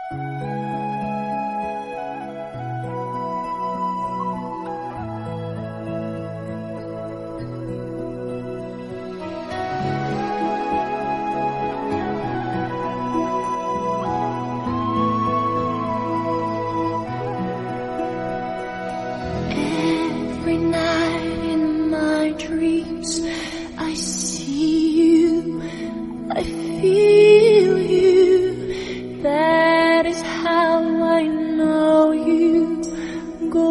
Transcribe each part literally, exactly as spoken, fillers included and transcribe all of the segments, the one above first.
Every night in my dreams I see you, I feel you. That is how I know you. Go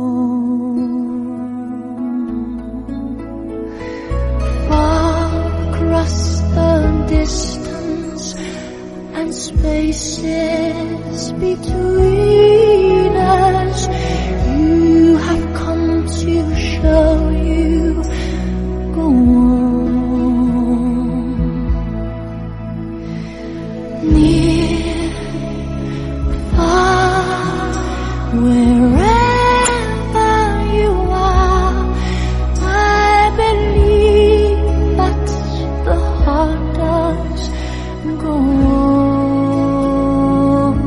on. Far across the distance and spaces between us, you have come to show you. Go on. Near, far, wherever you are, I believe that the heart does. Go on.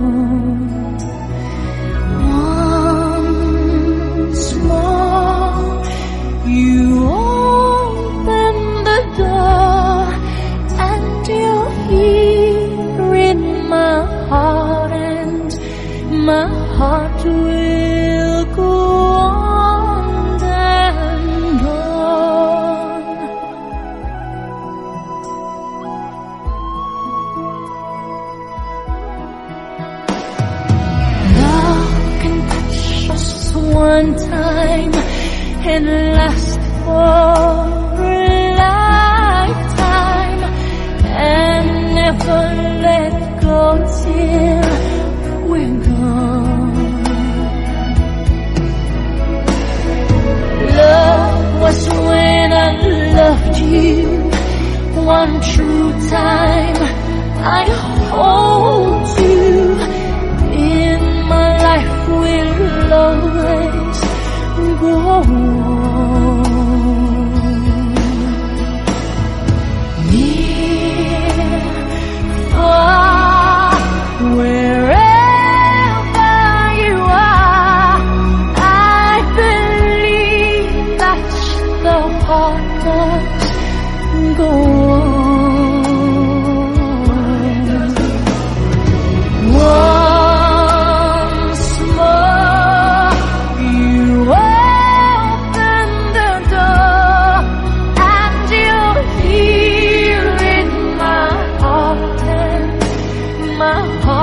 Once more, you open the door, and you're here in my heart, and my heart will go on and on. Love can touch us one time and last for a lifetime, and never let go till we're gone. Love was when I loved you one true time. I hold you in my life, will always go on. Near, far, wherever you are, I believe that the heart does go on. Once more, you open the door, and you're here in my heart, and my heart